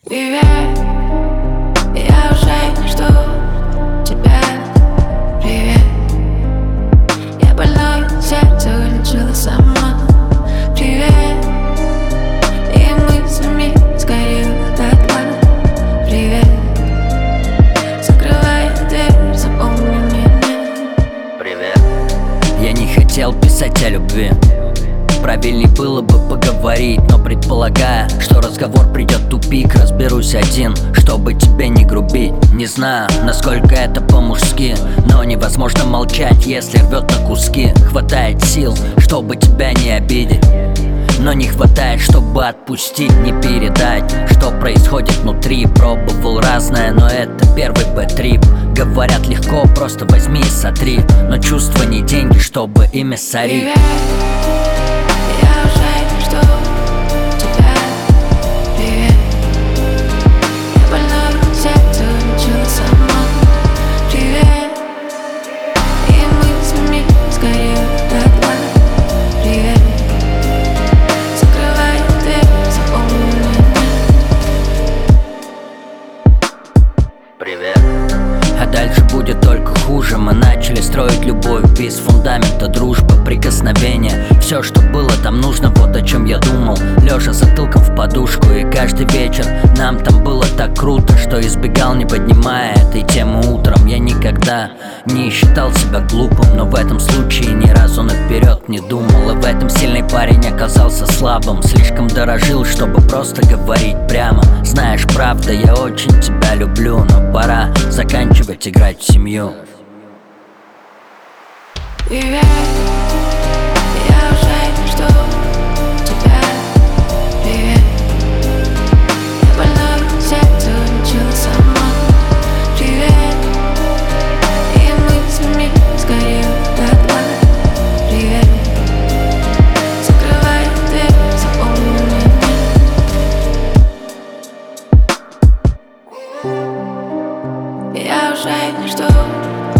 Привет, я уже не жду тебя. Привет, я больной, сердце вылечила сама. Привет, и мыслями сгорела дотла. Привет, закрывай дверь, запомни меня. Привет. Я не хотел писать о любви. Правильней было бы поговорить, но предполагая, что разговор придет в тупик, разберусь один, чтобы тебе не грубить. Не знаю, насколько это по-мужски, но невозможно молчать, если рвет на куски. Хватает сил, чтобы тебя не обидеть, но не хватает, чтобы отпустить, не передать, что происходит внутри. Пробовал разное, но это первый бэт-трип. Говорят легко, просто возьми и сотри, но чувства не деньги, чтобы ими сорить. Я уже не жду тебя. Привет, я больной, сердце вылечила сама. Привет, и мыслями сгорела дотла. Привет, закрывай дверь, запомни меня. Привет. А дальше будет только хуже. Мы начали строить любовь без фундамента, дружба, прикосновения. Все, что было там нужно, вот о чем я думал, лежа затылком в подушку. И каждый вечер нам там было так круто, что избегал, не поднимая этой темы утром. Я никогда не считал себя глупым, но в этом случае ни разу наперед не думал. И в этом сильный парень оказался слабым. Слишком дорожил, чтобы просто говорить прямо. Знаешь, правда, я очень тебя люблю, но пора заканчивать играть в семью. Привет, я уже не жду тебя. Привет, я больной, сердце вылечила сама. Привет, и мыслями сгорела дотла. Привет, закрывай дверь, запомни меня. Я уже не жду